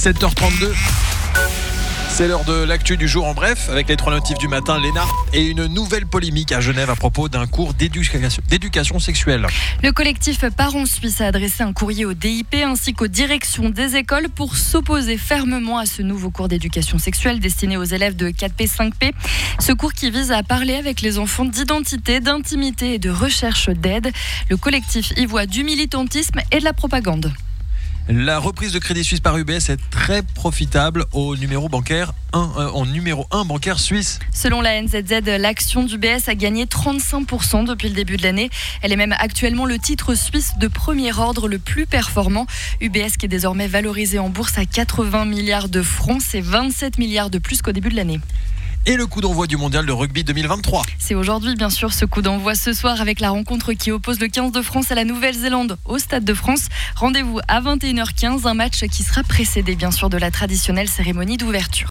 7h32. C'est l'heure de l'actu du jour en bref, avec les 3 notifs du matin, Léna, et une nouvelle polémique à Genève à propos d'un cours d'éducation sexuelle. Le collectif Parents Suisses a adressé un courrier au DIP ainsi qu'aux directions des écoles pour s'opposer fermement à ce nouveau cours d'éducation sexuelle destiné aux élèves de 4P, 5P. Ce cours qui vise à parler avec les enfants d'identité, d'intimité et de recherche d'aide. Le collectif y voit du militantisme et de la propagande. La reprise de Crédit Suisse par UBS est très profitable au numéro bancaire 1 bancaire suisse. Selon la NZZ, l'action d'UBS a gagné 35% depuis le début de l'année. Elle est même actuellement le titre suisse de premier ordre le plus performant. UBS qui est désormais valorisé en bourse à 80 milliards de francs, c'est 27 milliards de plus qu'au début de l'année. Et le coup d'envoi du mondial de rugby 2023. C'est aujourd'hui, bien sûr, ce coup d'envoi ce soir avec la rencontre qui oppose le 15 de France à la Nouvelle-Zélande au Stade de France. Rendez-vous à 21h15, un match qui sera précédé, bien sûr, de la traditionnelle cérémonie d'ouverture.